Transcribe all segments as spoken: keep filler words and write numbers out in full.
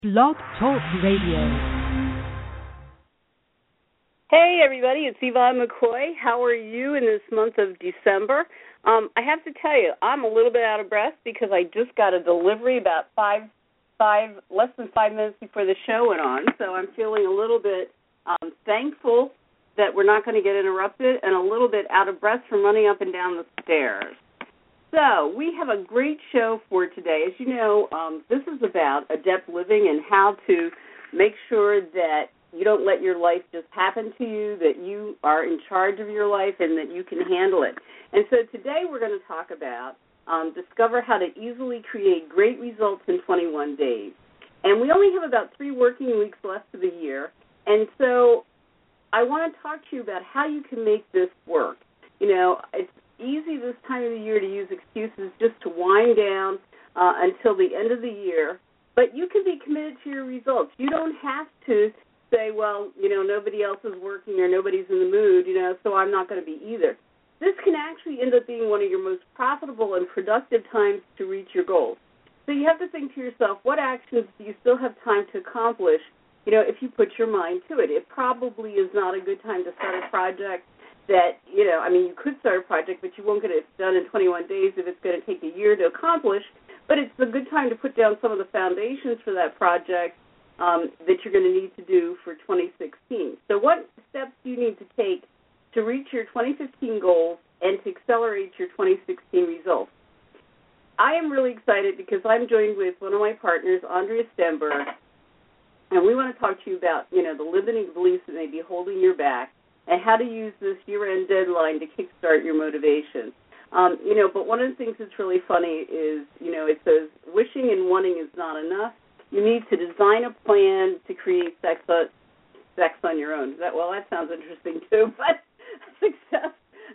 Blog Talk Radio. Hey, everybody, it's Yvonne McCoy. How are you in this month of December? Um, I have to tell you, I'm a little bit out of breath because I just got a delivery about five, five, less than five minutes before the show went on, so I'm feeling a little bit um, thankful that we're not going to get interrupted and a little bit out of breath from running up and down the stairs. So we have a great show for today. As you know, um, this is about adept living and how to make sure that you don't let your life just happen to you, that you are in charge of your life and that you can handle it. And so today we're going to talk about um, discover how to easily create great results in twenty-one days. And we only have about three working weeks left of the year. And so I want to talk to you about how you can make this work. You know, it's easy this time of the year to use excuses just to wind down uh, until the end of the year, but you can be committed to your results. You don't have to say, well, you know, nobody else is working or nobody's in the mood, you know, so I'm not going to be either. This can actually end up being one of your most profitable and productive times to reach your goals. So you have to think to yourself, what actions do you still have time to accomplish, you know, if you put your mind to it? It probably is not a good time to start a project that, you know, I mean, you could start a project, but you won't get it done in twenty-one days if it's going to take a year to accomplish, but it's a good time to put down some of the foundations for that project um, that you're going to need to do for twenty sixteen. So what steps do you need to take to reach your twenty fifteen goals and to accelerate your twenty sixteen results? I am really excited because I'm joined with one of my partners, Andrea Stenberg, and we want to talk to you about, you know, the limiting beliefs that may be holding you back and how to use this year-end deadline to kickstart your motivation. Um, you know, but one of the things that's really funny is, you know, it says wishing and wanting is not enough. You need to design a plan to create sex on, sex on your own. That, well, that sounds interesting too, but success,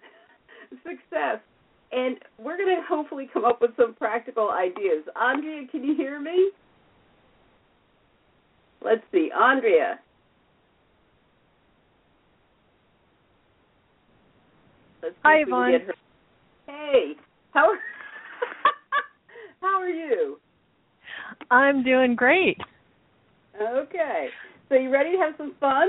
success. And we're going to hopefully come up with some practical ideas. Andrea, can you hear me? Let's see, Andrea. Hi, Yvonne. Hey, how are, how are you? I'm doing great. Okay. So you ready to have some fun?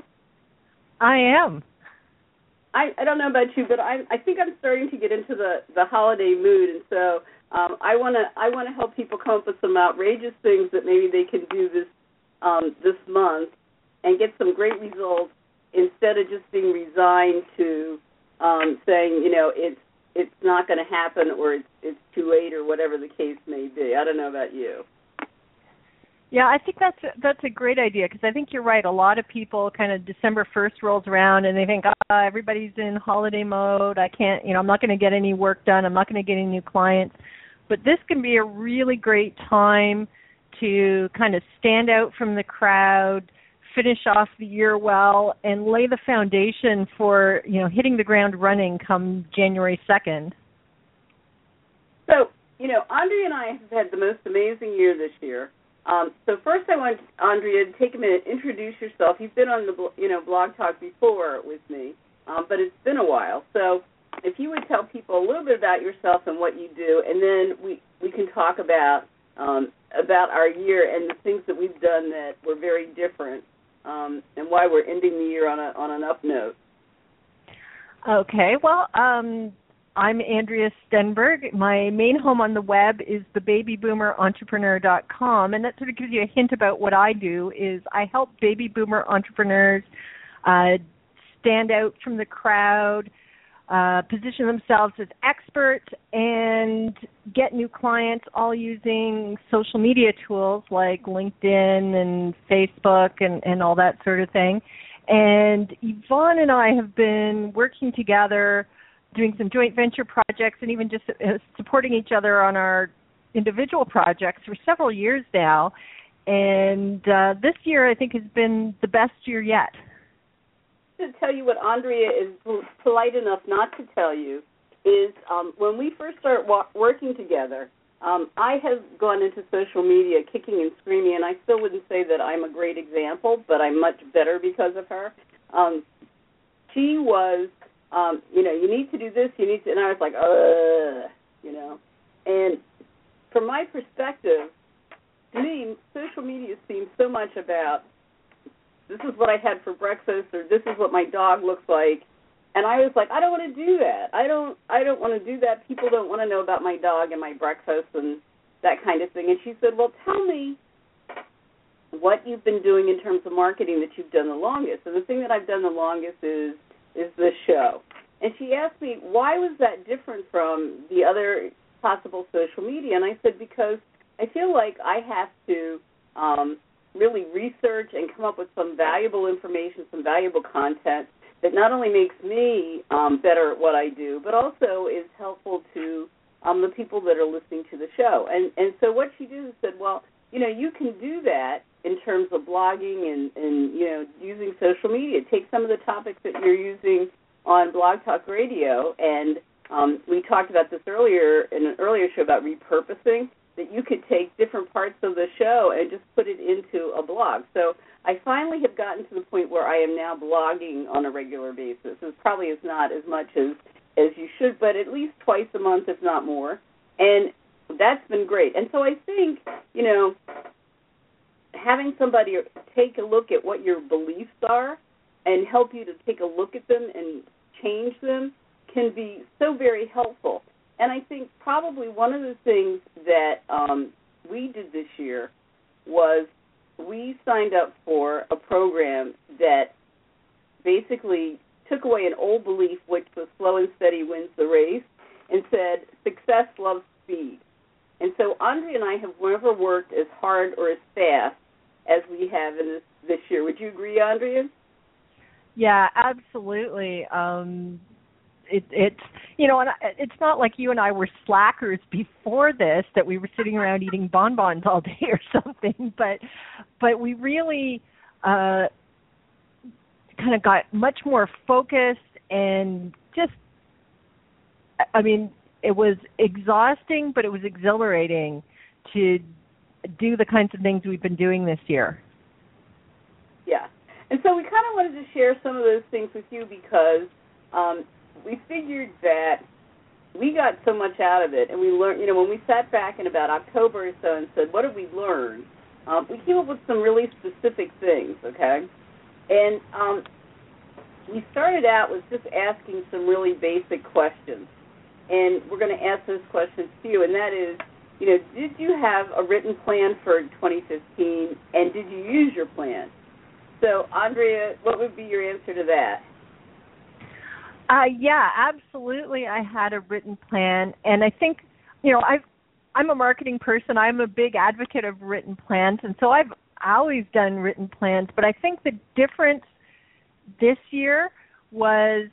I am. I, I don't know about you, but I I think I'm starting to get into the, the holiday mood, and so um, I want to I want to help people come up with some outrageous things that maybe they can do this um, this month and get some great results instead of just being resigned to Um, saying, you know, it's it's not going to happen or it's it's too late or whatever the case may be. I don't know about you. Yeah, I think that's a, that's a great idea because I think you're right. A lot of people kind of December first rolls around and they think, ah, everybody's in holiday mode. I can't, you know, I'm not going to get any work done. I'm not going to get any new clients. But this can be a really great time to kind of stand out from the crowd, finish off the year well, and lay the foundation for, you know, hitting the ground running come January second. So, you know, Andrea and I have had the most amazing year this year. Um, so first I want Andrea to take a minute, introduce yourself. You've been on the, you know, Blog Talk before with me, um, but it's been a while. So if you would tell people a little bit about yourself and what you do, and then we, we can talk about um, about our year and the things that we've done that were very different. Um, and why we're ending the year on a on an up note. Okay, well, um, I'm Andrea Stenberg. My main home on the web is the baby boomer entrepreneur dot com, and that sort of gives you a hint about what I do. Is I help baby boomer entrepreneurs uh, stand out from the crowd, uh, position themselves as experts, and get new clients all using social media tools like LinkedIn and Facebook and, and all that sort of thing. And Yvonne and I have been working together, doing some joint venture projects and even just uh, supporting each other on our individual projects for several years now. And uh, this year I think has been the best year yet. To tell you what Andrea is polite enough not to tell you is um, when we first started wa- working together, um, I have gone into social media kicking and screaming, and I still wouldn't say that I'm a great example, but I'm much better because of her. Um, she was, um, you know, you need to do this, you need to, and I was like, uh, you know. And from my perspective, to me, social media seems so much about this is what I had for breakfast or this is what my dog looks like. And I was like, I don't want to do that. I don't I don't want to do that. People don't want to know about my dog and my breakfast and that kind of thing. And she said, well, tell me what you've been doing in terms of marketing that you've done the longest. And the thing that I've done the longest is is this show. And she asked me, why was that different from the other possible social media? And I said, because I feel like I have to um, really research and come up with some valuable information, some valuable content that not only makes me um, better at what I do, but also is helpful to um, the people that are listening to the show. And and so what she did is said, well, you know, you can do that in terms of blogging and, and, you know, using social media. Take some of the topics that you're using on Blog Talk Radio, and um, we talked about this earlier in an earlier show about repurposing, that you could take different parts of the show and just put it into a blog. So I finally have gotten to the point where I am now blogging on a regular basis. It probably is not as much as, as you should, but at least twice a month, if not more. And that's been great. And so I think, you know, having somebody take a look at what your beliefs are and help you to take a look at them and change them can be so very helpful. And I think probably one of the things that um, we did this year was we signed up for a program that basically took away an old belief, which was slow and steady wins the race, and said success loves speed. And so Andrea and I have never worked as hard or as fast as we have in this, this year. Would you agree, Andrea? Yeah, absolutely. Um, it, it's, you know, and it's not like you and I were slackers before this, that we were sitting around eating bonbons all day or something, but but we really uh, kind of got much more focused and just, I mean, it was exhausting, but it was exhilarating to do the kinds of things we've been doing this year. Yeah. And so we kind of wanted to share some of those things with you because um, we figured that we got so much out of it, and we learned, you know, when we sat back in about October or so and said, what did we learn? Um, we came up with some really specific things, okay? And um, we started out with just asking some really basic questions. And we're going to ask those questions to you, and that is, you know, did you have a written plan for twenty fifteen, and did you use your plan? So, Andrea, what would be your answer to that? Uh, yeah, absolutely. I had a written plan, and I think, you know, I've, I'm a marketing person. I'm a big advocate of written plans, and so I've always done written plans. But I think the difference this year was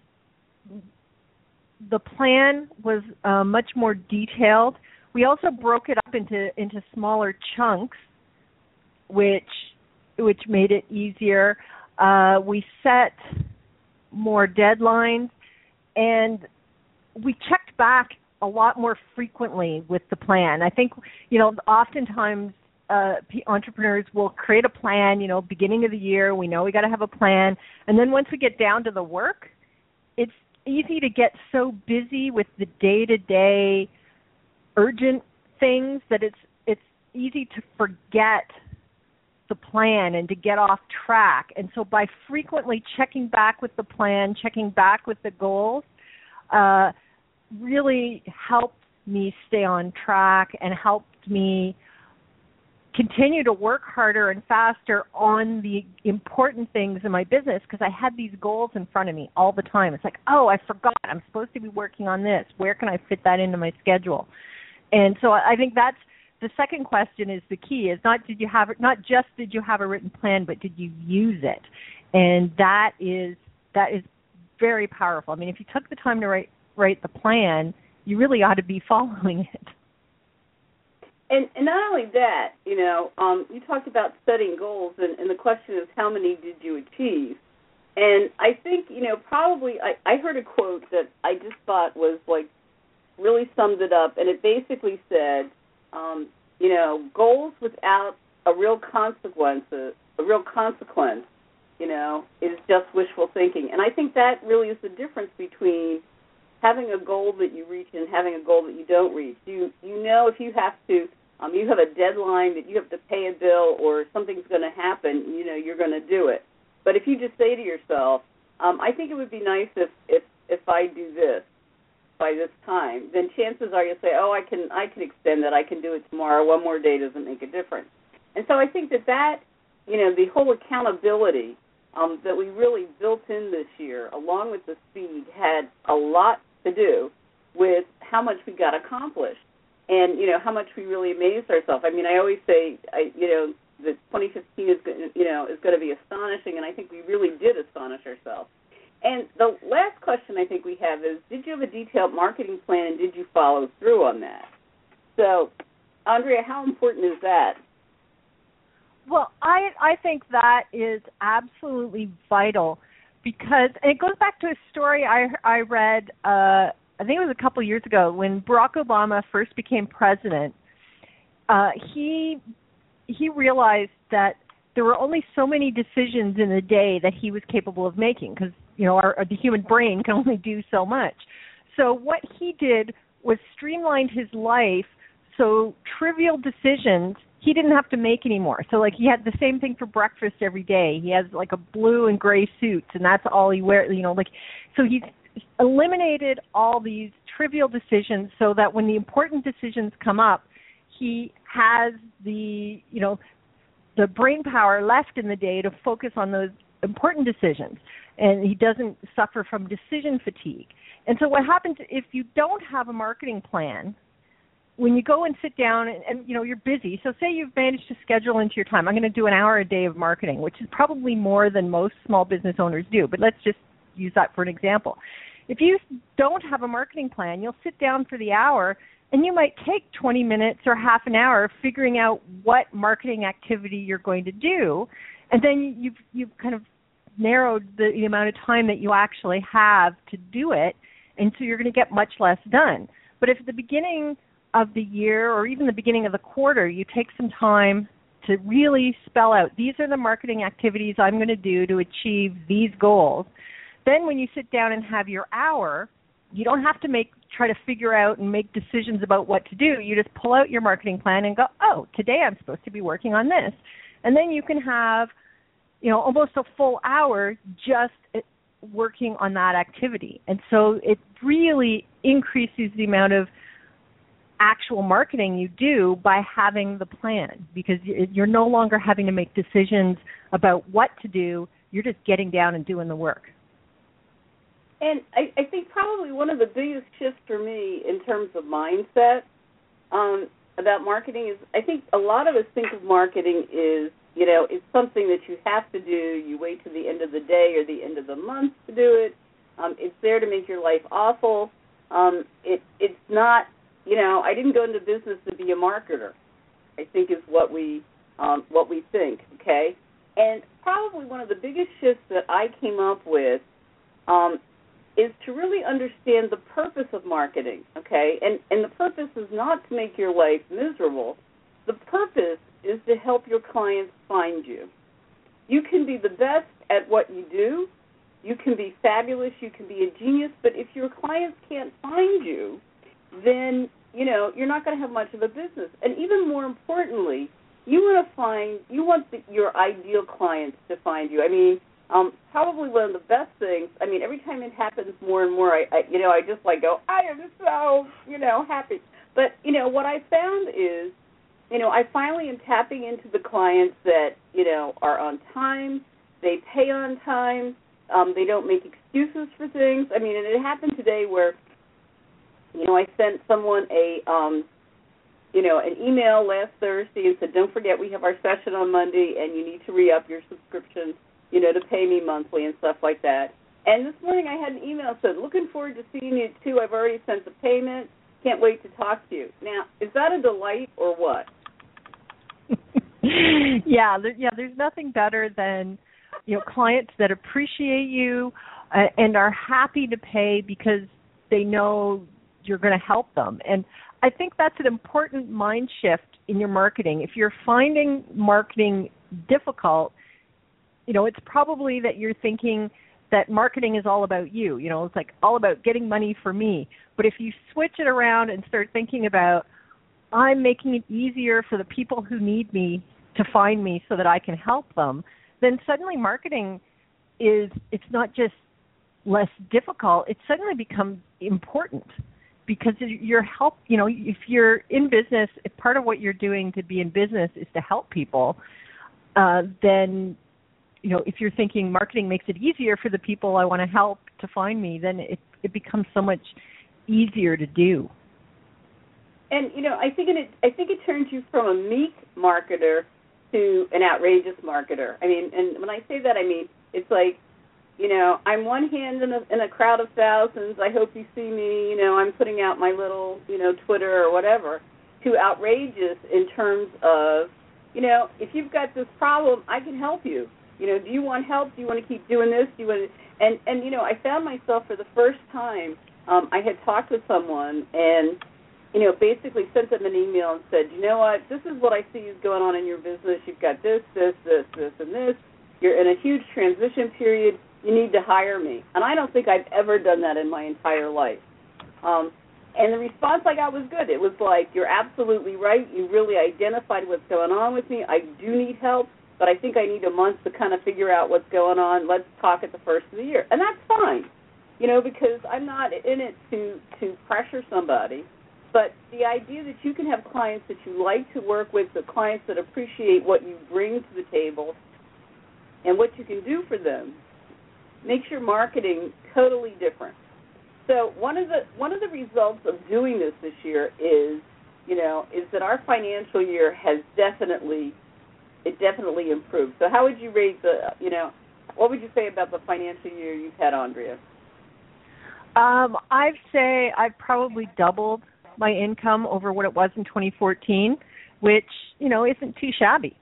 the plan was uh, much more detailed. We also broke it up into into smaller chunks, which which made it easier. Uh, we set more deadlines, and we checked back a lot more frequently with the plan. I think, you know, oftentimes uh, entrepreneurs will create a plan, you know, beginning of the year, we know we got to have a plan, and then once we get down to the work, it's easy to get so busy with the day-to-day urgent things that it's it's easy to forget the plan and to get off track. And so by frequently checking back with the plan, checking back with the goals, uh, really helped me stay on track and helped me continue to work harder and faster on the important things in my business because I had these goals in front of me all the time. It's like, oh, I forgot. I'm supposed to be working on this. Where can I fit that into my schedule? And so I think that's the second question is the key is not did you have not just did you have a written plan, but did you use it? And that is that is very powerful. I mean, if you took the time to write write the plan, you really ought to be following it. And, and not only that, you know, um, you talked about setting goals, and, and the question is how many did you achieve? And I think, you know, probably I, I heard a quote that I just thought was like really summed it up, and it basically said, um, you know, goals without a real consequence, a real consequence, you know, is just wishful thinking. And I think that really is the difference between having a goal that you reach and having a goal that you don't reach. You you know if you have to um, you have a deadline that you have to pay a bill or something's going to happen, you know, you're going to do it. But if you just say to yourself, um, I think it would be nice if, if, if I do this by this time, then chances are you'll say, oh, I can I can extend that, I can do it tomorrow, one more day doesn't make a difference. And so I think that that, you know, the whole accountability um, that we really built in this year, along with the speed, had a lot to do with how much we got accomplished and, you know, how much we really amazed ourselves. I mean, I always say, I, you know, that twenty fifteen is, you know, is going to be astonishing, and I think we really did astonish ourselves. And the last question I think we have is, did you have a detailed marketing plan, and did you follow through on that? So, Andrea, how important is that? Well, I I think that is absolutely vital because and it goes back to a story I I read. Uh, I think it was a couple years ago when Barack Obama first became president. Uh, he he realized that there were only so many decisions in a day that he was capable of making because you know our, the human brain can only do so much. So what he did was streamlined his life so trivial decisions he didn't have to make anymore. So, like, he had the same thing for breakfast every day. He has, like, a blue and gray suit, and that's all he wears, you know, like, so he's eliminated all these trivial decisions so that when the important decisions come up, he has the, you know, the brain power left in the day to focus on those important decisions, and he doesn't suffer from decision fatigue. And so what happens if you don't have a marketing plan, when you go and sit down and, and, you know, you're busy, so say you've managed to schedule into your time, I'm going to do an hour a day of marketing, which is probably more than most small business owners do, but let's just use that for an example. If you don't have a marketing plan, you'll sit down for the hour, and you might take twenty minutes or half an hour figuring out what marketing activity you're going to do, and then you've, you've kind of narrowed the, the amount of time that you actually have to do it, and so you're going to get much less done. But if at the beginning of the year or even the beginning of the quarter, you take some time to really spell out, these are the marketing activities I'm going to do to achieve these goals. Then when you sit down and have your hour, you don't have to make try to figure out and make decisions about what to do. You just pull out your marketing plan and go, oh, today I'm supposed to be working on this. And then you can have, you know, almost a full hour just working on that activity. And so it really increases the amount of actual marketing you do by having the plan, because you're no longer having to make decisions about what to do. You're just getting down and doing the work. And I, I think probably one of the biggest shifts for me in terms of mindset um, about marketing is I think a lot of us think of marketing is, you know, it's something that you have to do. You wait till the end of the day or the end of the month to do it. Um, it's there to make your life awful. Um, it, it's not, you know, I didn't go into business to be a marketer, I think is what we um, what we think, okay? And probably one of the biggest shifts that I came up with um, is to really understand the purpose of marketing, okay? And, and the purpose is not to make your life miserable. The purpose is to help your clients find you. You can be the best at what you do. You can be fabulous. You can be a genius. But if your clients can't find you, then, you know, you're not going to have much of a business. And even more importantly, you want to find, you want the, your ideal clients to find you. I mean, um, probably one of the best things, I mean, every time it happens more and more, I, I you know, I just like go, I am so, you know, happy. But, you know, what I found is, you know, I finally am tapping into the clients that, you know, are on time, they pay on time, um, they don't make excuses for things. I mean, and it happened today where, you know, I sent someone a, um, you know, an email last Thursday and said, don't forget we have our session on Monday and you need to re-up your subscription, you know, to pay me monthly and stuff like that. And this morning I had an email that said, looking forward to seeing you too. I've already sent the payment. Can't wait to talk to you. Now, is that a delight or what? yeah, there, yeah. There's nothing better than, you know, clients that appreciate you uh, and are happy to pay because they know you're going to help them. And I think that's an important mind shift in your marketing. If you're finding marketing difficult, you know, it's probably that you're thinking that marketing is all about you. You know, it's like all about getting money for me. But if you switch it around and start thinking about, I'm making it easier for the people who need me to find me so that I can help them, then suddenly marketing is, it's not just less difficult, it suddenly becomes important because you're help, you know, if you're in business, if part of what you're doing to be in business is to help people, uh, then, you know, if you're thinking marketing makes it easier for the people I want to help to find me, then it, it becomes so much easier to do. And, you know, I think it, I think it turns you from a meek marketer to an outrageous marketer. I mean, and when I say that, I mean, it's like, you know, I'm one hand in a, in a crowd of thousands. I hope you see me. You know, I'm putting out my little, you know, Twitter or whatever. To outrageous in terms of, you know, if you've got this problem, I can help you. You know, do you want help? Do you want to keep doing this? Do you want to? And and you know, I found myself for the first time. Um, I had talked with someone and, you know, basically sent them an email and said, you know what, this is what I see is going on in your business. You've got this, this, this, this, and this. You're in a huge transition period. You need to hire me. And I don't think I've ever done that in my entire life. Um, and the response I got was good. It was like, you're absolutely right. You really identified what's going on with me. I do need help, but I think I need a month to kind of figure out what's going on. Let's talk at the first of the year. And that's fine, you know, because I'm not in it to, to pressure somebody. But the idea that you can have clients that you like to work with, the clients that appreciate what you bring to the table and what you can do for them, makes your marketing totally different. So one of the one of the results of doing this this year is, you know, is that our financial year has definitely, it definitely improved. So how would you rate the, you know, what would you say about the financial year you've had, Andrea? Um, I'd say I've probably doubled my income over what it was in twenty fourteen, which, you know, isn't too shabby.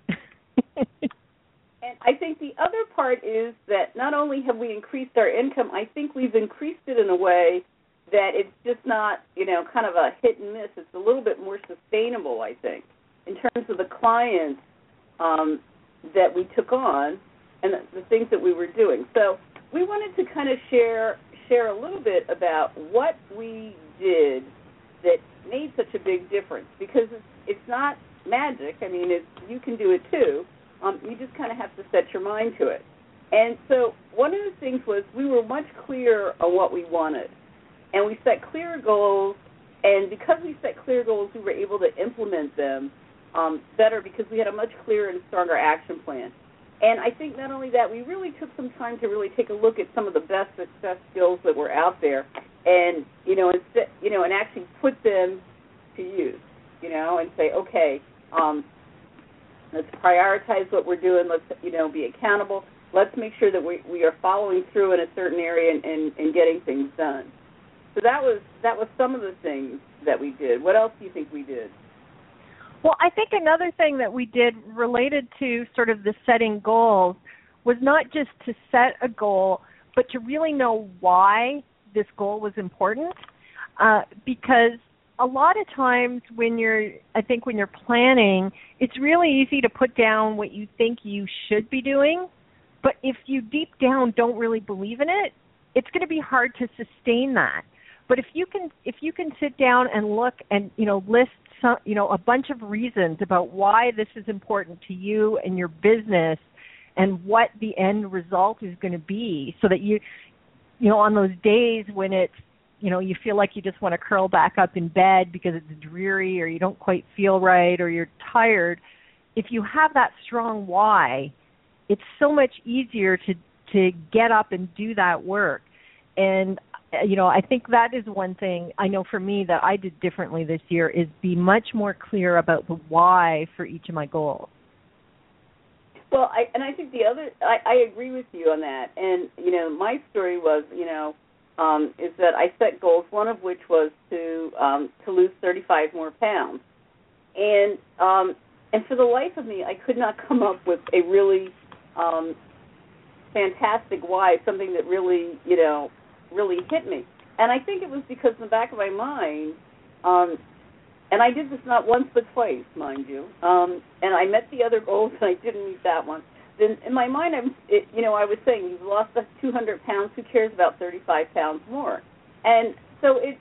And I think the other part is that not only have we increased our income, I think we've increased it in a way that it's just not, you know, kind of a hit and miss. It's a little bit more sustainable, I think, in terms of the clients um, that we took on and the, the things that we were doing. So we wanted to kind of share share a little bit about what we did that made such a big difference, because it's, it's not magic. I mean, it's, you can do it too. Um, you just kind of have to set your mind to it. And so one of the things was we were much clearer on what we wanted. And we set clear goals, and because we set clear goals, we were able to implement them um, better because we had a much clearer and stronger action plan. And I think not only that, we really took some time to really take a look at some of the best success skills that were out there and, you know, and, you know, and actually put them to use, you know, and say, okay, um, let's prioritize what we're doing. Let's, you know, be accountable. Let's make sure that we, we are following through in a certain area and, and, and getting things done. So that was that was some of the things that we did. What else do you think we did? Well, I think another thing that we did related to sort of the setting goals was not just to set a goal, but to really know why this goal was important, uh, because a lot of times when you're, I think when you're planning, it's really easy to put down what you think you should be doing, but if you deep down don't really believe in it, it's going to be hard to sustain that. But if you can, if you can sit down and look and, you know, list some, you know, a bunch of reasons about why this is important to you and your business, and what the end result is going to be, so that you, you know, on those days when it's, you know, you feel like you just want to curl back up in bed because it's dreary or you don't quite feel right or you're tired, if you have that strong why, it's so much easier to to get up and do that work. And, you know, I think that is one thing I know for me that I did differently this year, is be much more clear about the why for each of my goals. Well, I, and I think the other, I, I agree with you on that. And, you know, my story was, you know, um, is that I set goals, one of which was to um, to lose thirty-five more pounds. And um, and for the life of me, I could not come up with a really um, fantastic why, something that really, you know, really hit me. And I think it was because in the back of my mind, um, and I did this not once but twice, mind you, um, and I met the other goals and I didn't meet that one. Then in my mind, I'm, it, you know, I was saying, you've lost two hundred pounds, who cares about thirty-five pounds more? And so it,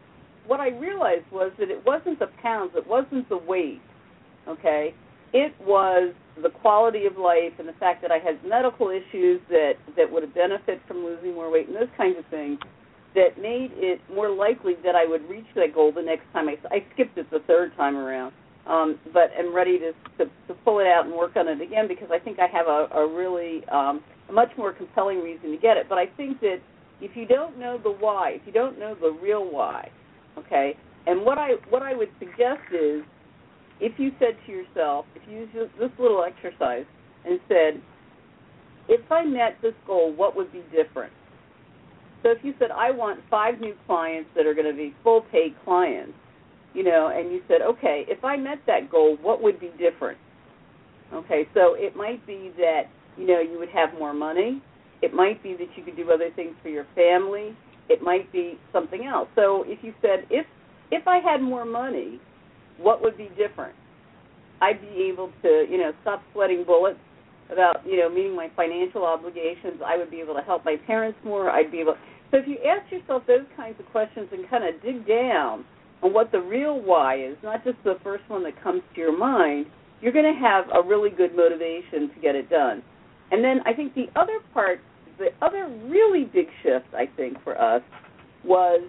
what I realized was that it wasn't the pounds, it wasn't the weight, okay? It was the quality of life and the fact that I had medical issues that, that would benefit from losing more weight and those kinds of things that made it more likely that I would reach that goal the next time. I, I skipped it the third time around, um, but am ready to, to, to pull it out and work on it again because I think I have a, a really um, a much more compelling reason to get it. But I think that if you don't know the why, if you don't know the real why, okay, and what I what I would suggest is if you said to yourself, if you use this little exercise and said, if I met this goal, what would be different? So if you said, I want five new clients that are going to be full-paid clients, you know, and you said, okay, if I met that goal, what would be different? Okay, so it might be that, you know, you would have more money. It might be that you could do other things for your family. It might be something else. So if you said, if if I had more money, what would be different? I'd be able to, you know, stop sweating bullets about, you know, meeting my financial obligations. I would be able to help my parents more. I'd be able. So if you ask yourself those kinds of questions and kind of dig down on what the real why is, not just the first one that comes to your mind, you're going to have a really good motivation to get it done. And then I think the other part, the other really big shift, I think, for us was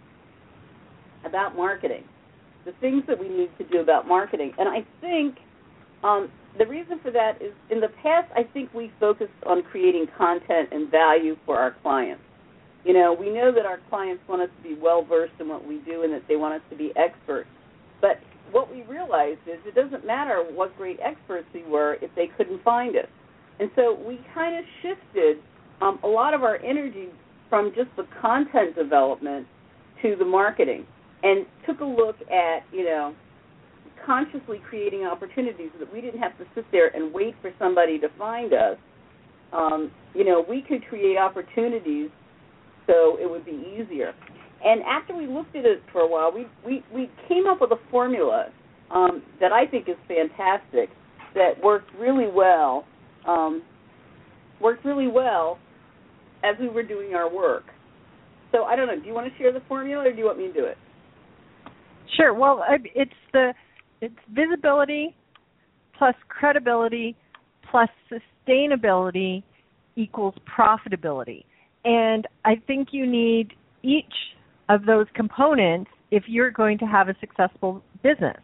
about marketing, the things that we need to do about marketing. And I think um, the reason for that is in the past, I think we focused on creating content and value for our clients. You know, we know that our clients want us to be well-versed in what we do and that they want us to be experts. But what we realized is it doesn't matter what great experts we were if they couldn't find us. And so we kind of shifted um, a lot of our energy from just the content development to the marketing and took a look at, you know, consciously creating opportunities so that we didn't have to sit there and wait for somebody to find us. Um, you know, we could create opportunities so it would be easier. And after we looked at it for a while, we, we, we came up with a formula um, that I think is fantastic, that worked really well, um, worked really well as we were doing our work. So I don't know, do you want to share the formula or do you want me to do it? Sure. Well, it's the it's visibility plus credibility plus sustainability equals profitability. And I think you need each of those components if you're going to have a successful business.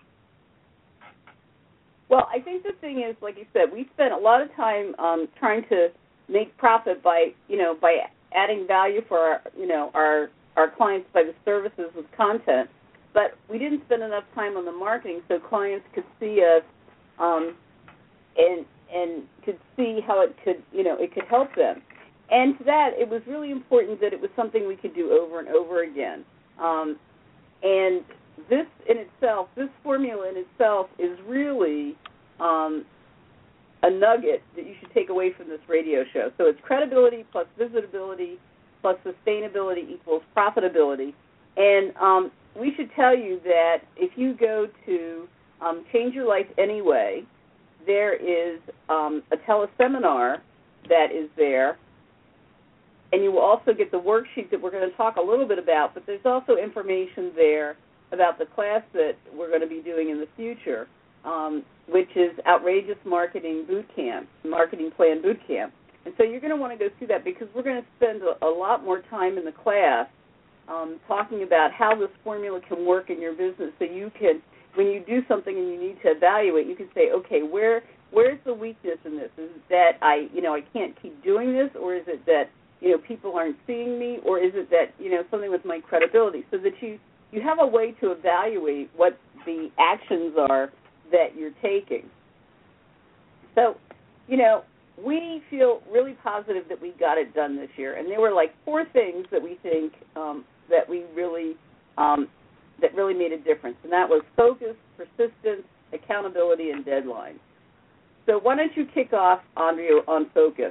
Well, I think the thing is, like you said, we spent a lot of time um, trying to make profit by, you know, by adding value for our, you know, our our clients by the services with content. But we didn't spend enough time on the marketing so clients could see us um, and and could see how it could, you know, it could help them. And to that, it was really important that it was something we could do over and over again. Um, and this in itself, this formula in itself is really um, a nugget that you should take away from this radio show. So it's credibility plus visibility plus sustainability equals profitability. And um, we should tell you that if you go to um, Change Your Life Anyway, there is um, a teleseminar that is there. And you will also get the worksheet that we're going to talk a little bit about, but there's also information there about the class that we're going to be doing in the future, um, which is Outrageous Marketing Boot Camp, Marketing Plan Boot Camp. And so you're going to want to go through that because we're going to spend a, a lot more time in the class um, talking about how this formula can work in your business so you can, when you do something and you need to evaluate, you can say, okay, where where's the weakness in this? Is it that I, you know, I can't keep doing this, or is it that you know, people aren't seeing me, or is it that, you know, something with my credibility, so that you, you have a way to evaluate what the actions are that you're taking. So, you know, we feel really positive that we got it done this year, and there were like four things that we think um, that we really, um, that really made a difference, and that was focus, persistence, accountability, and deadline. So why don't you kick off, Andrea, on focus?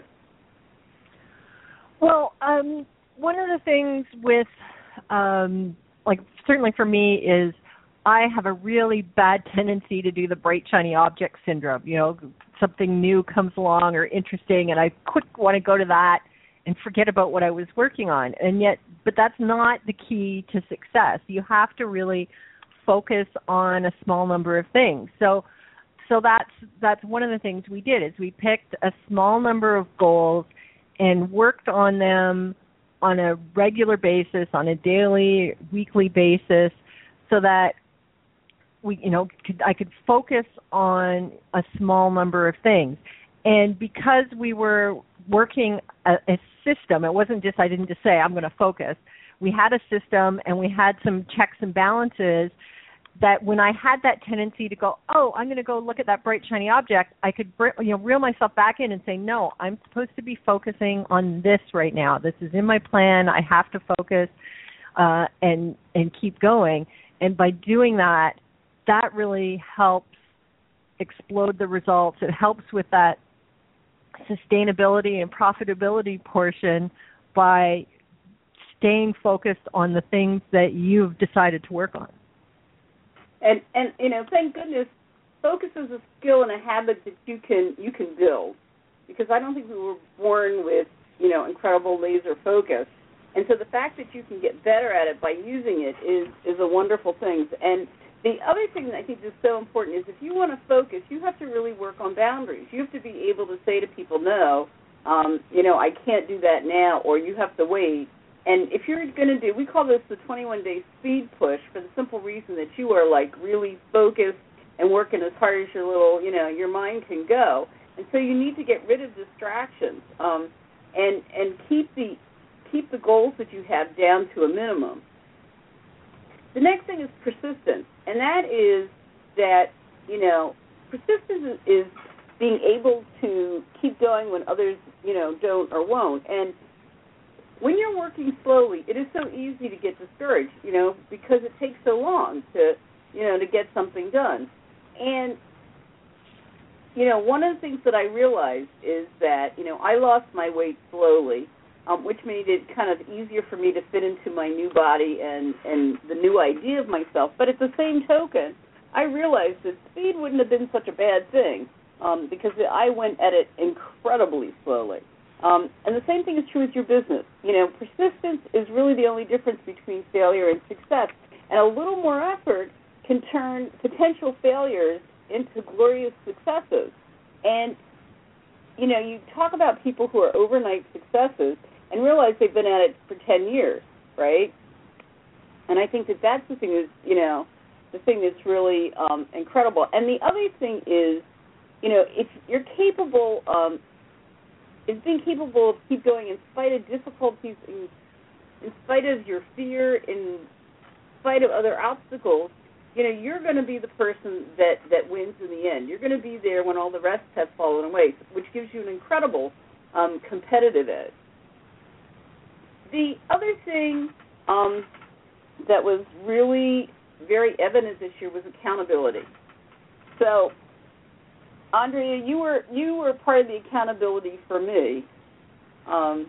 Well, um, one of the things with, um, like, certainly for me is I have a really bad tendency to do the bright, shiny object syndrome. You know, something new comes along or interesting, and I quick want to go to that and forget about what I was working on. And yet, but that's not the key to success. You have to really focus on a small number of things. So, so that's that's one of the things we did is we picked a small number of goals and worked on them on a regular basis, on a daily, weekly basis, so that we, you know, could, I could focus on a small number of things. And because we were working a, a system, it wasn't just, I didn't just say, I'm going to focus. We had a system and we had some checks and balances that when I had that tendency to go, oh, I'm going to go look at that bright, shiny object, I could, you know, reel myself back in and say, no, I'm supposed to be focusing on this right now. This is in my plan. I have to focus uh, and and keep going. And by doing that, that really helps explode the results. It helps with that sustainability and profitability portion by staying focused on the things that you've decided to work on. And, and you know, thank goodness, focus is a skill and a habit that you can you can build, because I don't think we were born with, you know, incredible laser focus. And so the fact that you can get better at it by using it is, is a wonderful thing. And the other thing that I think is so important is if you want to focus, you have to really work on boundaries. You have to be able to say to people, no, um, you know, I can't do that now, or you have to wait. And if you're going to do, we call this the twenty-one day speed push for the simple reason that you are, like, really focused and working as hard as your little, you know, your mind can go. And so you need to get rid of distractions um, and and keep the keep the goals that you have down to a minimum. The next thing is persistence, and that is that, you know, persistence is being able to keep going when others, you know, don't or won't. And when you're working slowly, it is so easy to get discouraged, you know, because it takes so long to, you know, to get something done. And, you know, one of the things that I realized is that, you know, I lost my weight slowly, um, which made it kind of easier for me to fit into my new body and, and the new idea of myself. But at the same token, I realized that speed wouldn't have been such a bad thing um, because I went at it incredibly slowly. Um, and the same thing is true with your business. You know, persistence is really the only difference between failure and success. And a little more effort can turn potential failures into glorious successes. And, you know, you talk about people who are overnight successes and realize they've been at it for ten years, right? And I think that that's the thing is, you know, the thing that's really um, incredible. And the other thing is, you know, if you're capable, um, is being capable of keep going in spite of difficulties, in, in spite of your fear, in spite of other obstacles, you know, you're going to be the person that, that wins in the end. You're going to be there when all the rest have fallen away, which gives you an incredible um, competitive edge. The other thing um, that was really very evident this year was accountability. So, Andrea, you were you were part of the accountability for me. Um,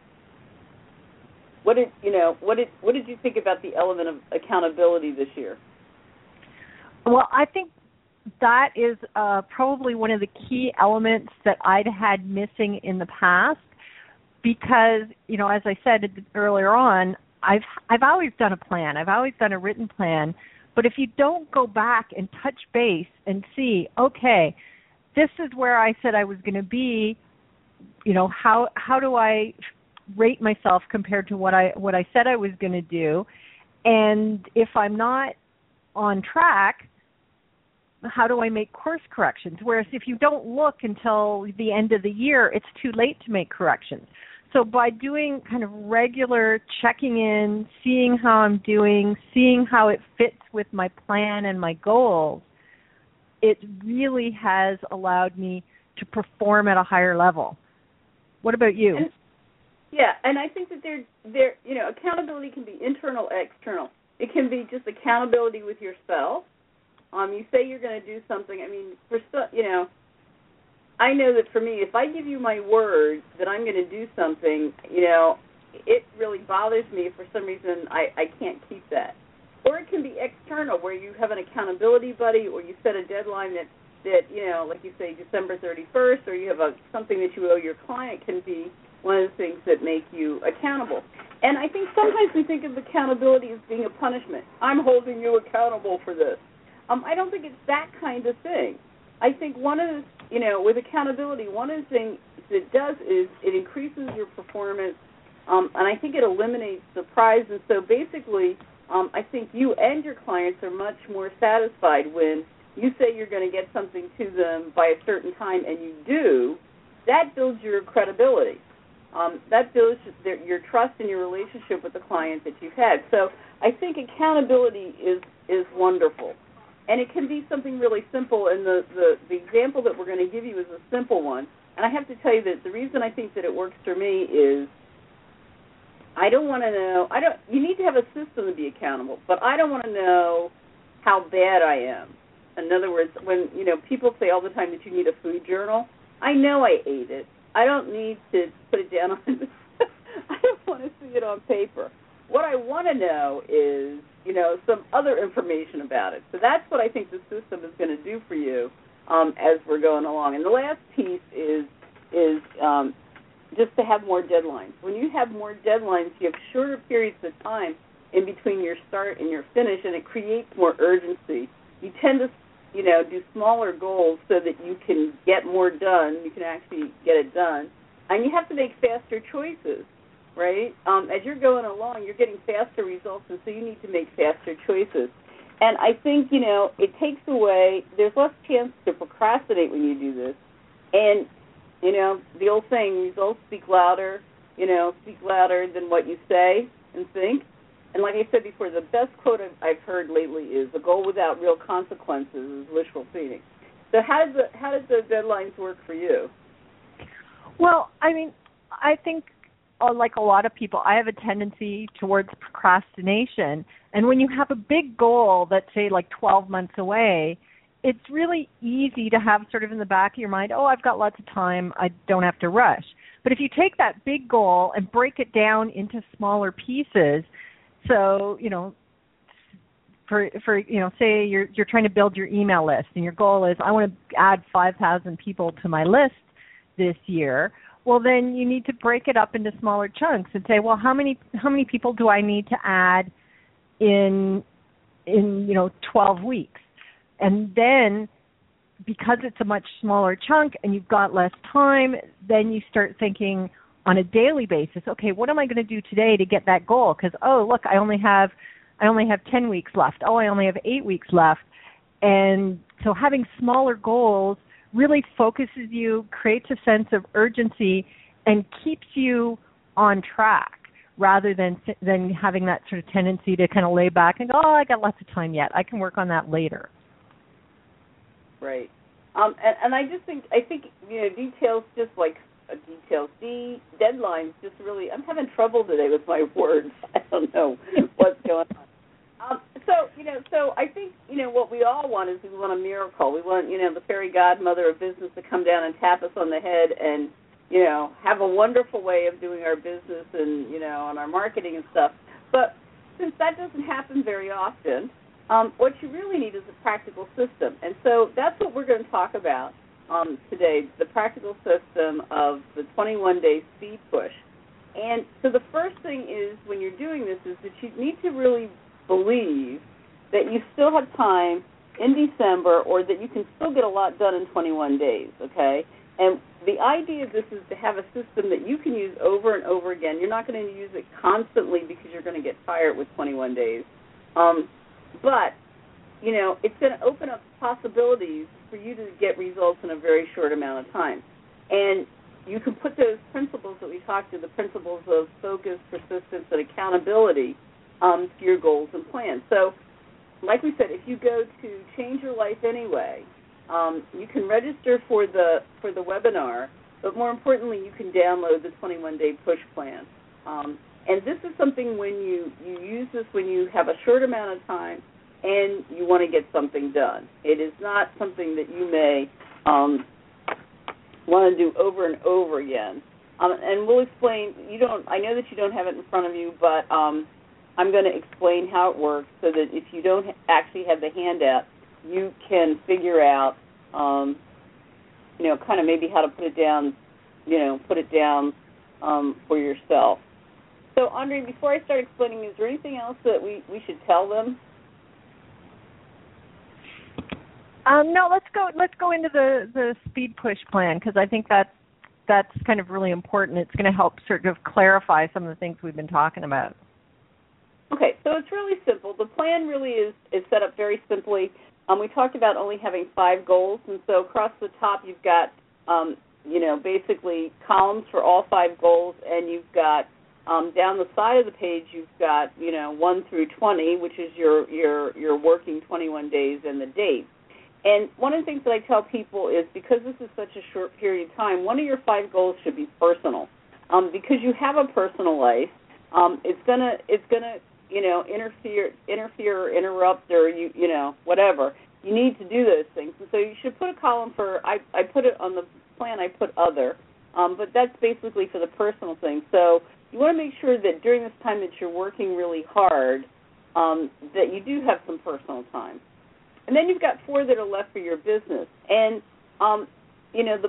what did you know? What did what did you think about the element of accountability this year? Well, I think that is uh, probably one of the key elements that I'd had missing in the past, because, you know, as I said earlier on, I've I've always done a plan. I've always done a written plan. But if you don't go back and touch base and see, okay, this is where I said I was going to be, you know, how how do I rate myself compared to what I what I said I was going to do? And if I'm not on track, how do I make course corrections? Whereas if you don't look until the end of the year, it's too late to make corrections. So by doing kind of regular checking in, seeing how I'm doing, seeing how it fits with my plan and my goals, it really has allowed me to perform at a higher level. What about you? And, yeah, and I think that there, there, you know, accountability can be internal, external. It can be just accountability with yourself. Um, you say you're going to do something. I mean, for you know, I know that for me, if I give you my word that I'm going to do something, you know, it really bothers me if for some reason I, I can't keep that. Or it can be external, where you have an accountability buddy, or you set a deadline that, that you know, like you say, December thirty-first, or you have a something that you owe your client. Can be one of the things that make you accountable. And I think sometimes we think of accountability as being a punishment. I'm holding you accountable for this. Um, I don't think it's that kind of thing. I think one of the, you know, with accountability, one of the things it does is it increases your performance, um, and I think it eliminates surprise. And so basically, um, I think you and your clients are much more satisfied when you say you're going to get something to them by a certain time and you do. That builds your credibility. Um, that builds their, your trust in your relationship with the client that you've had. So I think accountability is, is wonderful. And it can be something really simple, and the, the, the example that we're going to give you is a simple one. And I have to tell you that the reason I think that it works for me is I don't want to know, I don't. You need to have a system to be accountable, but I don't want to know how bad I am. In other words, when, you know, people say all the time that you need a food journal, I know I ate it. I don't need to put it down on I don't want to see it on paper. What I want to know is, you know, some other information about it. So that's what I think the system is going to do for you um, as we're going along. And the last piece is is um, just to have more deadlines. When you have more deadlines, you have shorter periods of time in between your start and your finish, and it creates more urgency. You tend to, you know, do smaller goals so that you can get more done. You can actually get it done. And you have to make faster choices, right? Um, as you're going along, you're getting faster results, and so you need to make faster choices. And I think, you know, it takes away, there's less chance to procrastinate when you do this. And, you know, the old saying, results speak louder, you know, speak louder than what you say and think. And like I said before, the best quote I've heard lately is, a goal without real consequences is wishful thinking. So how does the, how does the deadlines work for you? Well, I mean, I think, uh, like a lot of people, I have a tendency towards procrastination. And when you have a big goal that's, say, like twelve months away, it's really easy to have sort of in the back of your mind, oh, I've got lots of time, I don't have to rush. But if you take that big goal and break it down into smaller pieces, so, you know, for, for you know, say you're you're trying to build your email list, and your goal is, I want to add five thousand people to my list this year. Well, then you need to break it up into smaller chunks and say, well, how many how many people do I need to add in in you know twelve weeks? And then, because it's a much smaller chunk and you've got less time, then you start thinking on a daily basis, okay, what am I going to do today to get that goal? Because, oh, look, I only have I only have ten weeks left. Oh, I only have eight weeks left. And so having smaller goals really focuses you, creates a sense of urgency, and keeps you on track, rather than than having that sort of tendency to kind of lay back and go, oh, I got lots of time yet. I can work on that later. Right. Um, and, and I just think, I think, you know, details just like uh, details, the deadlines just really, I'm having trouble today with my words. I don't know what's going on. Um, so, you know, so I think, you know, what we all want is we want a miracle. We want, you know, the fairy godmother of business to come down and tap us on the head and, you know, have a wonderful way of doing our business and, you know, and our marketing and stuff. But since that doesn't happen very often, um, what you really need is a practical system. And so that's what we're going to talk about um, today, the practical system of the twenty-one day speed push. And so the first thing is, when you're doing this, is that you need to really believe that you still have time in December, or that you can still get a lot done in twenty-one days, okay? And the idea of this is to have a system that you can use over and over again. You're not going to use it constantly because you're going to get tired with twenty-one days. Um, but, you know, it's going to open up possibilities for you to get results in a very short amount of time. And you can put those principles that we talked to, the principles of focus, persistence, and accountability, um, to your goals and plans. So, like we said, if you go to Change Your Life Anyway, um, you can register for the for the webinar, but more importantly, you can download the twenty-one day push plan. Um, and this is something when you, you use this when you have a short amount of time and you want to get something done. It is not something that you may um, want to do over and over again. Um, and we'll explain. You don't. I know that you don't have it in front of you, but um, I'm going to explain how it works so that if you don't actually have the handout, you can figure out, um, you know, kind of maybe how to put it down, you know, put it down um, for yourself. So, Andre, before I start explaining, is there anything else that we, we should tell them? Um, no, let's go. Let's go into the, the speed push plan, because I think that's that's kind of really important. It's going to help sort of clarify some of the things we've been talking about. Okay, so it's really simple. The plan really is, is set up very simply. Um, we talked about only having five goals, and so across the top you've got, um, you know, basically columns for all five goals, and you've got um, down the side of the page you've got, you know, one through twenty, which is your your your working twenty-one days and the date. And one of the things that I tell people is, because this is such a short period of time, one of your five goals should be personal, um, because you have a personal life. Um, it's gonna it's gonna you know interfere interfere or interrupt or you you know whatever. You need to do those things, and so you should put a column for. I I put it on the plan. I put other, um, but that's basically for the personal thing. So you want to make sure that during this time that you're working really hard, um, that you do have some personal time. And then you've got four that are left for your business. And, um, you know, the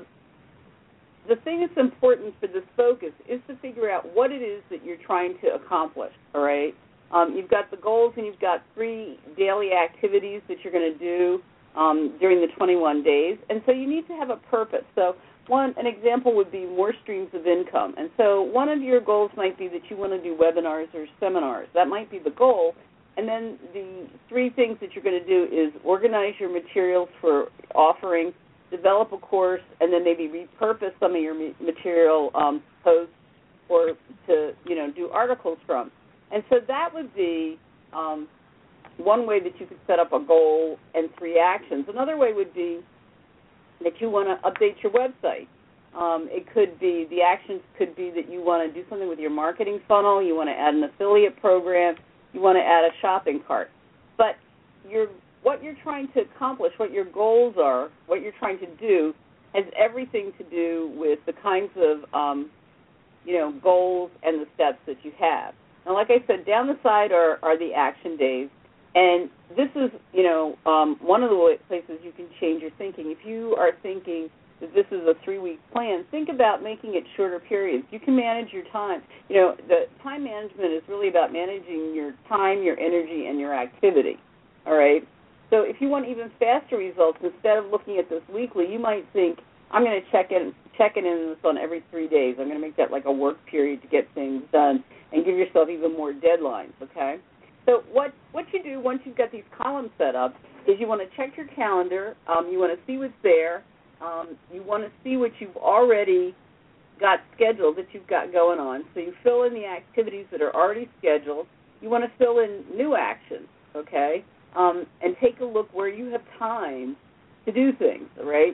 the thing that's important for this focus is to figure out what it is that you're trying to accomplish, all right? Um, you've got the goals, and you've got three daily activities that you're going to do um, during the twenty-one days. And so you need to have a purpose. So one, an example would be more streams of income. And so one of your goals might be that you want to do webinars or seminars. That might be the goal. And then the three things that you're going to do is organize your materials for offering, develop a course, and then maybe repurpose some of your material um, posts or to, you know, do articles from. And so that would be um, one way that you could set up a goal and three actions. Another way would be that you want to update your website. Um, it could be, the actions could be that you want to do something with your marketing funnel, you want to add an affiliate program, you want to add a shopping cart. But you're, what you're trying to accomplish, what your goals are, what you're trying to do, has everything to do with the kinds of, um, you know, goals and the steps that you have. Now, like I said, down the side are, are the action days. And this is, you know, um, one of the places you can change your thinking. If you are thinking that this is a three-week plan, think about making it shorter periods. You can manage your time. You know, the time management is really about managing your time, your energy, and your activity, all right? So if you want even faster results, instead of looking at this weekly, you might think, I'm going to check in check in on this on every three days. I'm going to make that like a work period to get things done and give yourself even more deadlines, okay? So what, what you do once you've got these columns set up is you want to check your calendar. Um, you want to see what's there. Um, you want to see what you've already got scheduled, that you've got going on. So you fill in the activities that are already scheduled. You want to fill in new actions, okay, um, and take a look where you have time to do things, all right?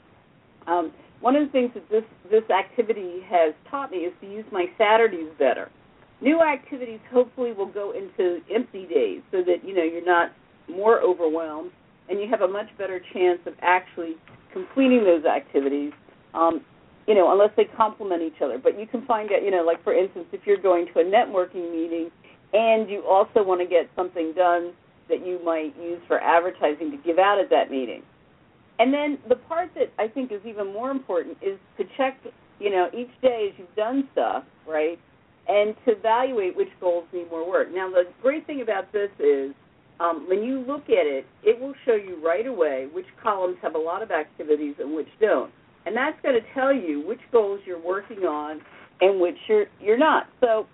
Um, one of the things that this, this activity has taught me is to use my Saturdays better. New activities hopefully will go into empty days so that, you know, you're not more overwhelmed and you have a much better chance of actually completing those activities, um, you know, unless they complement each other. But you can find out, you know, like, for instance, if you're going to a networking meeting and you also want to get something done that you might use for advertising to give out at that meeting. And then the part that I think is even more important is to check, you know, each day as you've done stuff, right, and to evaluate which goals need more work. Now, the great thing about this is um, when you look at it, it will show you right away which columns have a lot of activities and which don't. And that's going to tell you which goals you're working on and which you're, you're not. So,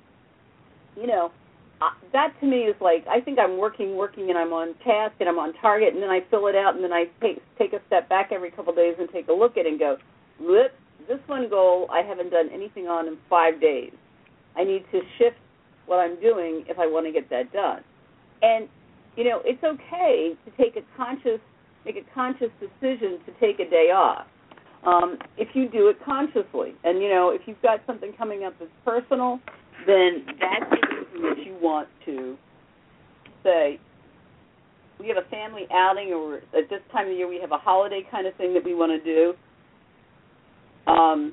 you know, uh, that to me is like, I think I'm working, working, and I'm on task, and I'm on target, and then I fill it out, and then I take, take a step back every couple of days and take a look at it and go, whoop, this one goal I haven't done anything on in five days. I need to shift what I'm doing if I want to get that done. And, you know, it's okay to take a conscious, make a conscious decision to take a day off um, if you do it consciously. And, you know, if you've got something coming up that's personal, then that's the reason that you want to say, we have a family outing, or at this time of the year we have a holiday kind of thing that we want to do. Um,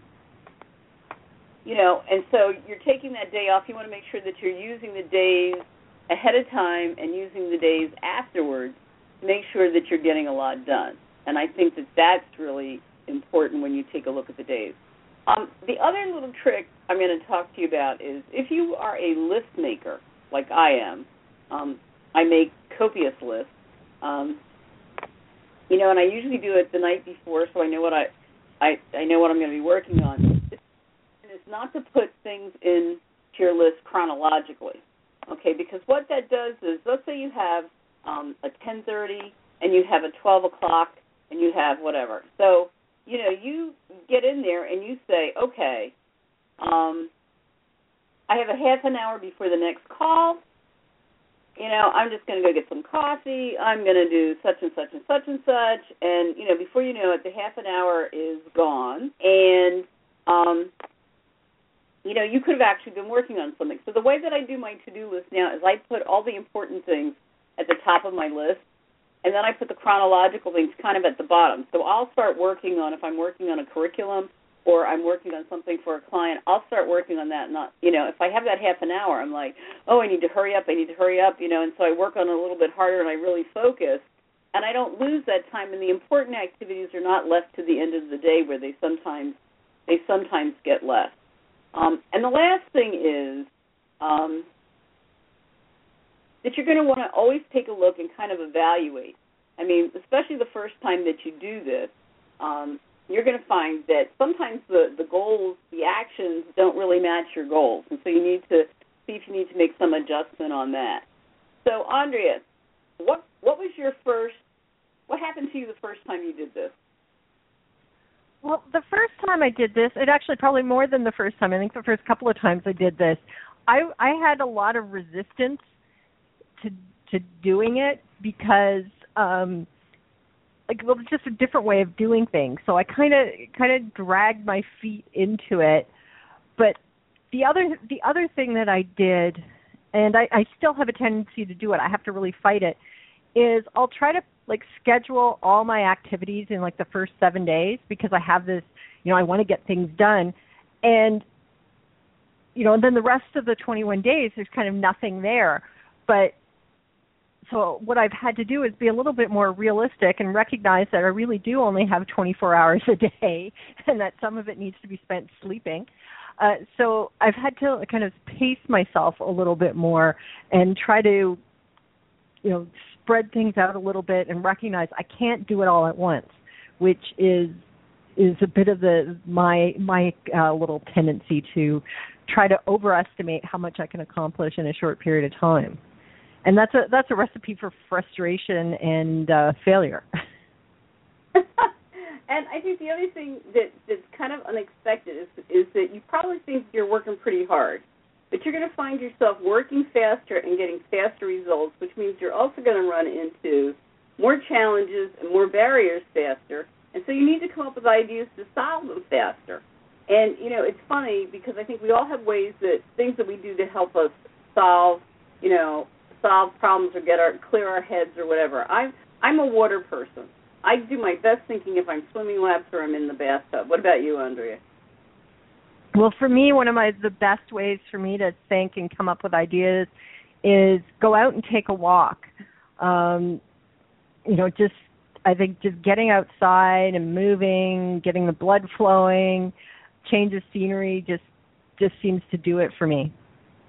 you know, and so you're taking that day off. You want to make sure that you're using the days ahead of time and using the days afterwards to make sure that you're getting a lot done. And I think that that's really important when you take a look at the days. Um, the other little trick I'm going to talk to you about is if you are a list maker, like I am, um, I make copious lists, um, you know, and I usually do it the night before, so I know what I, I, I know what I'm going to be working on. It's not to put things in to your list chronologically, okay? Because what that does is, let's say you have um, a ten thirty and you have a twelve o'clock and you have whatever. So, you know, you get in there and you say, okay, um, I have a half an hour before the next call. You know, I'm just going to go get some coffee. I'm going to do such and such and such and such. And, you know, before you know it, the half an hour is gone. And, um, you know, you could have actually been working on something. So the way that I do my to-do list now is I put all the important things at the top of my list, and then I put the chronological things kind of at the bottom. So I'll start working on, if I'm working on a curriculum or I'm working on something for a client, I'll start working on that. Not, you know, if I have that half an hour, I'm like, oh, I need to hurry up, I need to hurry up, you know, and so I work on it a little bit harder and I really focus, and I don't lose that time. And the important activities are not left to the end of the day where they sometimes they sometimes get left. Um, and the last thing is um, that you're going to want to always take a look and kind of evaluate. I mean, especially the first time that you do this, um, you're going to find that sometimes the, the goals, the actions don't really match your goals. And so you need to see if you need to make some adjustment on that. So, Andrea, what what was your first, what happened to you the first time you did this? Well, the first time I did this, it actually probably more than the first time. I think the first couple of times I did this, I I had a lot of resistance to to doing it because um, like well, it's just a different way of doing things. So I kind of kind of dragged my feet into it. But the other the other thing that I did, and I, I still have a tendency to do it, I have to really fight it, is I'll try to like schedule all my activities in like the first seven days because I have this, you know, I want to get things done. And, you know, and then the rest of the twenty-one days, there's kind of nothing there. But so what I've had to do is be a little bit more realistic and recognize that I really do only have twenty-four hours a day and that some of it needs to be spent sleeping. Uh, so I've had to kind of pace myself a little bit more and try to, you know, spread things out a little bit and recognize I can't do it all at once, which is is a bit of the my my uh, little tendency to try to overestimate how much I can accomplish in a short period of time, and that's a that's a recipe for frustration and uh, failure. And I think the other thing that, that's kind of unexpected is is that you probably think you're working pretty hard, but you're going to find yourself working faster and getting faster results, which means you're also going to run into more challenges and more barriers faster. And so you need to come up with ideas to solve them faster. And, you know, it's funny because I think we all have ways that things that we do to help us solve, you know, solve problems or get our clear our heads or whatever. I'm I'm a water person. I do my best thinking if I'm swimming laps or I'm in the bathtub. What about you, Andrea? Well, for me, one of my the best ways for me to think and come up with ideas is go out and take a walk. Um, you know, just I think just getting outside and moving, getting the blood flowing, change of scenery just just seems to do it for me.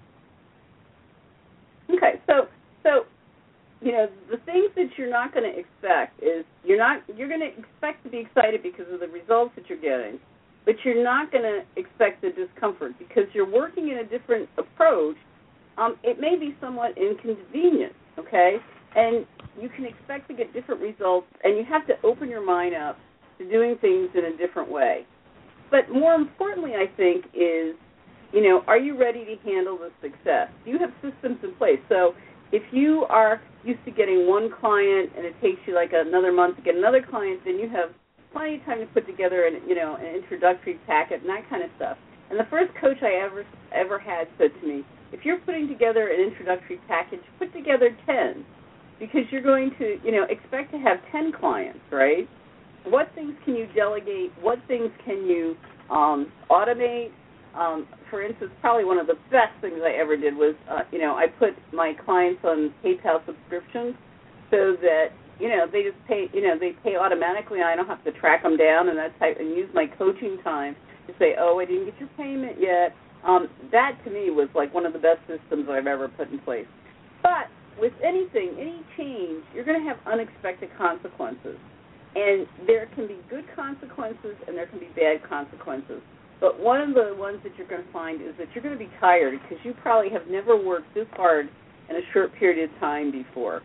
Okay, so so you know the things that you're not going to expect is you're not you're going to expect to be excited because of the results that you're getting. But you're not going to expect the discomfort because you're working in a different approach. Um, it may be somewhat inconvenient, okay? And you can expect to get different results, and you have to open your mind up to doing things in a different way. But more importantly, I think, is, you know, are you ready to handle the success? Do you have systems in place? So if you are used to getting one client and it takes you like another month to get another client, then you have plenty of time to put together an, you know, an introductory packet and that kind of stuff. And the first coach I ever ever had said to me, if you're putting together an introductory package, put together ten, because you're going to, you know, expect to have ten clients, right? What things can you delegate? What things can you um, automate? Um, for instance, probably one of the best things I ever did was, uh, you know, I put my clients on PayPal subscriptions so that, you know, they just pay, you know, they pay automatically and I don't have to track them down and that's how, and use my coaching time to say, oh, I didn't get your payment yet. Um, that, to me, was like one of the best systems I've ever put in place. But with anything, any change, you're going to have unexpected consequences. And there can be good consequences and there can be bad consequences. But one of the ones that you're going to find is that you're going to be tired because you probably have never worked this hard in a short period of time before.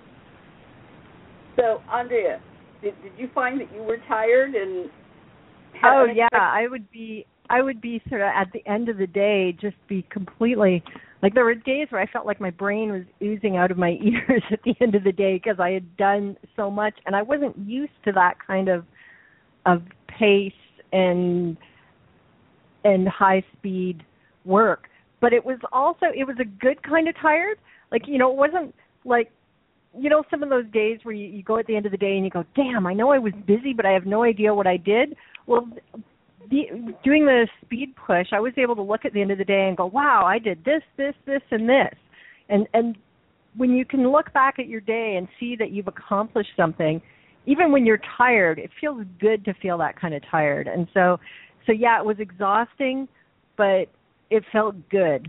So, Andrea, did, did you find that you were tired and had Oh unexpected- yeah, I would be I would be sort of at the end of the day just be completely, like there were days where I felt like my brain was oozing out of my ears at the end of the day because I had done so much and I wasn't used to that kind of of pace and and high speed work. But it was also it was a good kind of tired. Like, you know, it wasn't like, you know, some of those days where you, you go at the end of the day and you go, damn, I know I was busy, but I have no idea what I did. Well, the, doing the speed push, I was able to look at the end of the day and go, wow, I did this, this, this, and this. And and when you can look back at your day and see that you've accomplished something, even when you're tired, it feels good to feel that kind of tired. And so, so yeah, it was exhausting, but it felt good.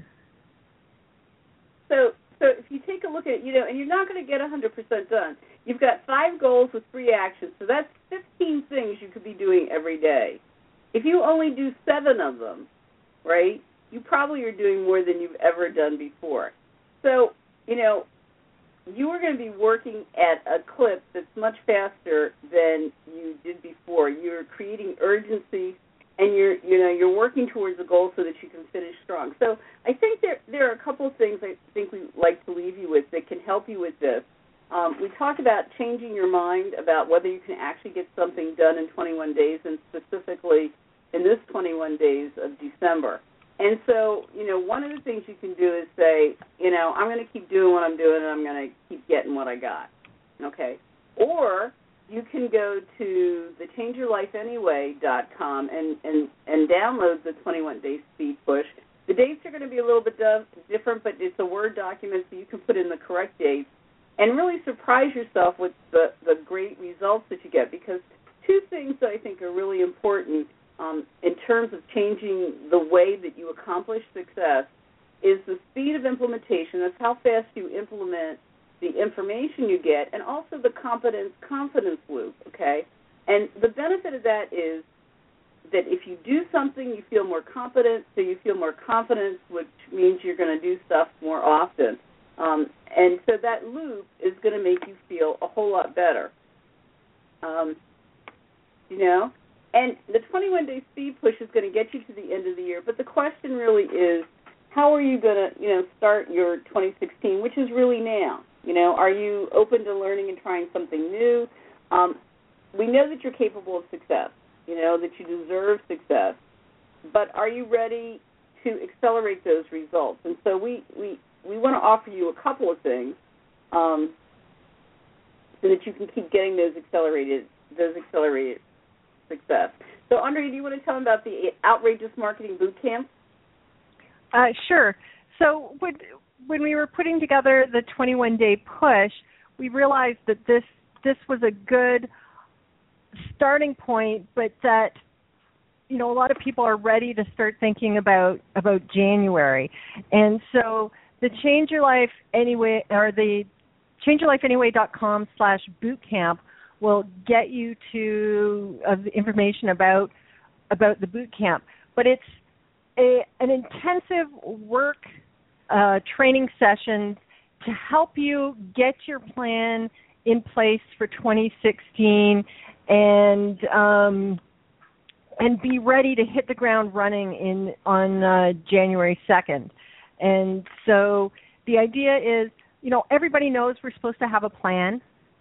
So, so if you take a look at, you know, and you're not going to get one hundred percent done. You've got five goals with three actions, so that's fifteen things you could be doing every day. If you only do seven of them, right, you probably are doing more than you've ever done before. So, you know, you are going to be working at a clip that's much faster than you did before. You're creating urgency, and you're, you know, you're working towards a goal so that you can finish strong. So I think there there are a couple of things I think we'd like to leave you with that can help you with this. Um, we talked about changing your mind about whether you can actually get something done in twenty-one days, and specifically in this twenty-one days of December. And so, you know, one of the things you can do is say, you know, I'm going to keep doing what I'm doing and I'm going to keep getting what I got, okay? Or you can go to the change your life anyway dot com and, and, and download the twenty-one day speed push. The dates are going to be a little bit different, but it's a Word document, so you can put in the correct dates and really surprise yourself with the, the great results that you get, because two things that I think are really important um, in terms of changing the way that you accomplish success is the speed of implementation. That's how fast you implement the information you get, and also the competence-confidence loop, okay? And the benefit of that is that if you do something, you feel more competent, so you feel more confidence, which means you're going to do stuff more often. Um, and so that loop is going to make you feel a whole lot better. Um, you know? And the twenty-one day speed push is going to get you to the end of the year, but the question really is, how are you going to, you know, start your twenty sixteen, which is really now? You know, are you open to learning and trying something new? Um, we know that you're capable of success, you know, that you deserve success, but are you ready to accelerate those results? And so we, we, we want to offer you a couple of things um, so that you can keep getting those accelerated, those accelerated success. So, Andrea, do you want to tell them about the Outrageous Marketing Bootcamp? Uh, sure. So when, when we were putting together the twenty-one day push, we realized that this this was a good starting point, but that, you know, a lot of people are ready to start thinking about, about January. And so the Change Your Life Anyway, or the change your life anyway dot com slash bootcamp will get you to uh, the information about about the boot camp. But it's a, an intensive work uh, training session to help you get your plan in place for twenty sixteen and um, and be ready to hit the ground running in on uh, January second. And so the idea is, you know, everybody knows we're supposed to have a plan.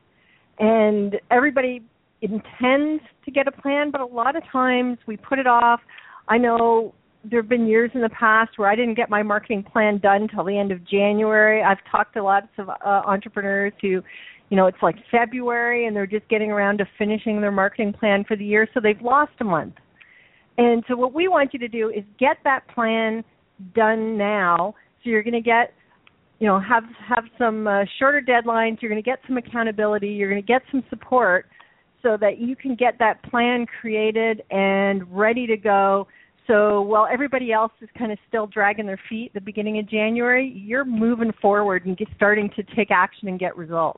And everybody intends to get a plan, but a lot of times we put it off. I know there have been years in the past where I didn't get my marketing plan done until the end of January. I've talked to lots of uh, entrepreneurs who, you know, it's like February and they're just getting around to finishing their marketing plan for the year, so they've lost a month. And so what we want you to do is get that plan done now, so you're going to get You know, have have some uh, shorter deadlines. You're going to get some accountability. You're going to get some support so that you can get that plan created and ready to go So while everybody else is kind of still dragging their feet at the beginning of January, you're moving forward and get, starting to take action and get results.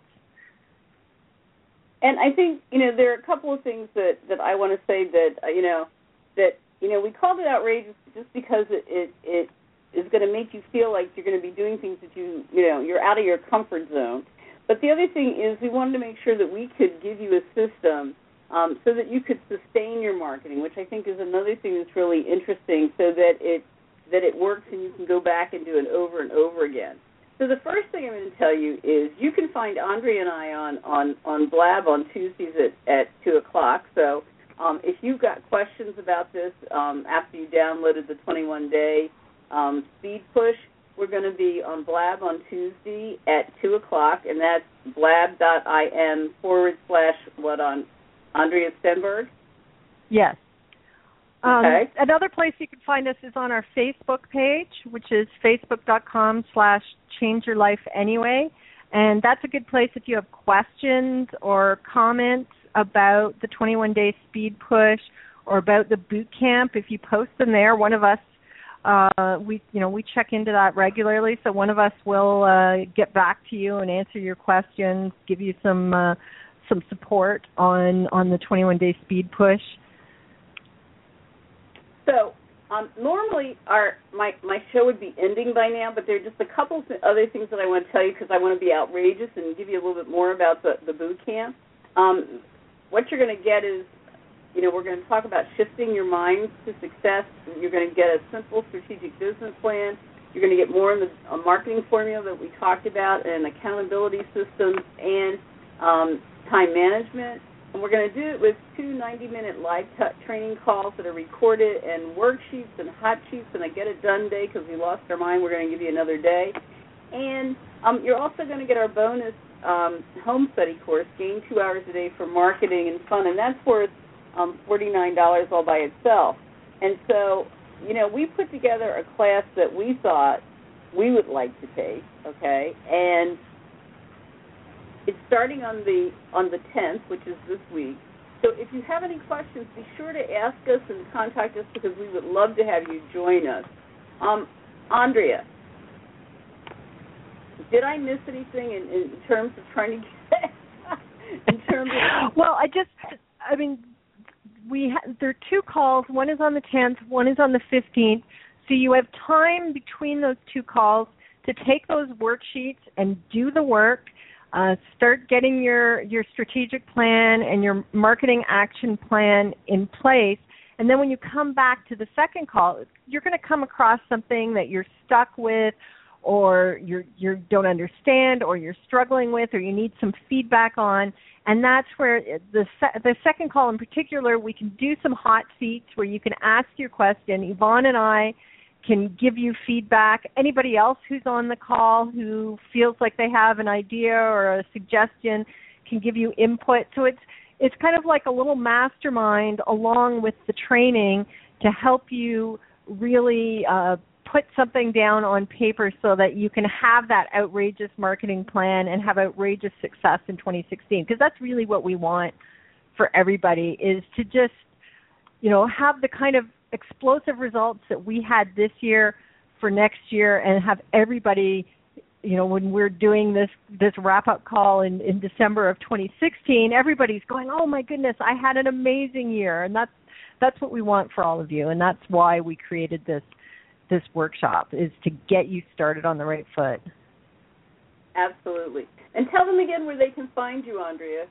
And I think, you know, there are a couple of things that, that I want to say that, uh, you know, that, you know, we called it outrageous just because it, it, it is going to make you feel like you're going to be doing things that you, you know, you're out of your comfort zone. But the other thing is we wanted to make sure that we could give you a system um, so that you could sustain your marketing, which I think is another thing that's really interesting, so that it that it works and you can go back and do it over and over again. So the first thing I'm going to tell you is you can find Andrea and I on, on, on Blab on Tuesdays at, at two o'clock. So um, if you've got questions about this um, after you downloaded the twenty-one day um, Speed Push, we're going to be on Blab on Tuesday at two o'clock, and that's blab.im forward slash what on Andrea Stenberg? Yes. Um, okay. Another place you can find us is on our Facebook page, which is facebook.com slash change your life anyway. And that's a good place if you have questions or comments about the twenty-one day Speed Push or about the boot camp. If you post them there, one of us, uh, we you know we check into that regularly. So one of us will uh, get back to you and answer your questions, give you some uh, some support on on the twenty-one day Speed Push. So um, normally our my, my show would be ending by now, but there are just a couple of other things that I want to tell you because I want to be outrageous and give you a little bit more about the, the boot camp. Um, what you're going to get is, you know, we're going to talk about shifting your mind to success. You're going to get a simple strategic business plan. You're going to get more in the a marketing formula that we talked about, and accountability systems, and um, time management. And we're going to do it with two ninety-minute live t- training calls that are recorded, and worksheets and hot sheets, and a Get It Done day because we lost our mind. We're going to give you another day. And um, you're also going to get our bonus um, home study course, Gain Two Hours a Day for Marketing and Fun, and that's worth um, forty-nine dollars all by itself. And so, you know, we put together a class that we thought we would like to take, okay, and it's starting on the on the tenth, which is this week. So if you have any questions, be sure to ask us and contact us because we would love to have you join us. Um, Andrea, did I miss anything in, in terms of trying to get in terms of? Well, I just, I mean, we ha- there are two calls. One is on the tenth. One is on the fifteenth. So you have time between those two calls to take those worksheets and do the work. Uh, start getting your, your strategic plan and your marketing action plan in place. And then when you come back to the second call, you're going to come across something that you're stuck with or you're, you don't understand or you're struggling with or you need some feedback on. And that's where the, se- the second call in particular, we can do some hot seats where you can ask your question. Yvonne and I can give you feedback. Anybody else who's on the call who feels like they have an idea or a suggestion can give you input. So it's it's kind of like a little mastermind along with the training to help you really uh, put something down on paper so that you can have that outrageous marketing plan and have outrageous success in twenty sixteen. Because that's really what we want for everybody, is to just, you know, have the kind of explosive results that we had this year for next year, and have everybody, you know, when we're doing this this wrap-up call in, in December of twenty sixteen, everybody's going, oh my goodness, I had an amazing year. And that's that's what we want for all of you, and that's why we created this this workshop, is to get you started on the right foot. Absolutely. And tell them again where they can find you, Andrea.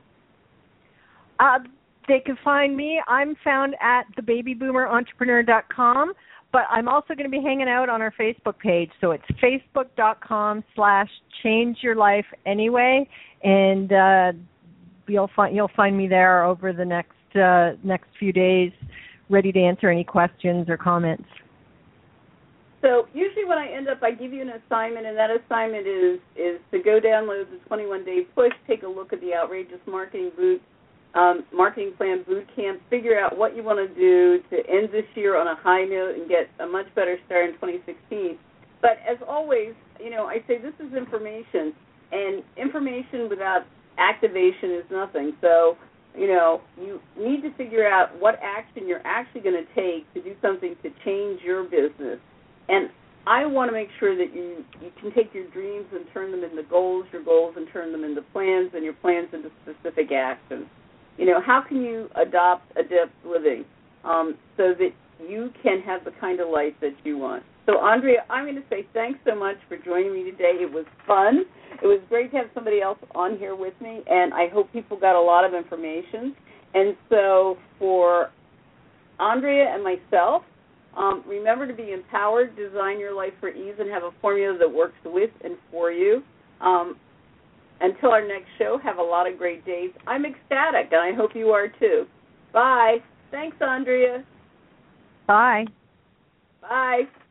Uh, They can find me. I'm found at the baby boomer entrepreneur dot com, but I'm also going to be hanging out on our Facebook page. So it's facebook.com slash change your life anyway, and uh, you'll find you'll find me there over the next uh, next few days, ready to answer any questions or comments. So usually when I end up, I give you an assignment, and that assignment is is to go download the twenty-one day push, take a look at the Outrageous Marketing Boot. Um, marketing plan boot camp, figure out what you want to do to end this year on a high note and get a much better start in twenty sixteen. But as always, you know, I say this is information, and information without activation is nothing. So you know, you need to figure out what action you're actually going to take to do something to change your business. And I want to make sure that you, you can take your dreams and turn them into goals, your goals and turn them into plans, and your plans into specific actions. You know, how can you adopt adept living um, so that you can have the kind of life that you want? So, Andrea, I'm going to say thanks so much for joining me today. It was fun. It was great to have somebody else on here with me, and I hope people got a lot of information. And so for Andrea and myself, um, remember to be empowered, design your life for ease, and have a formula that works with and for you. Um, until our next show, have a lot of great days. I'm ecstatic, and I hope you are too. Bye. Thanks, Andrea. Bye. Bye.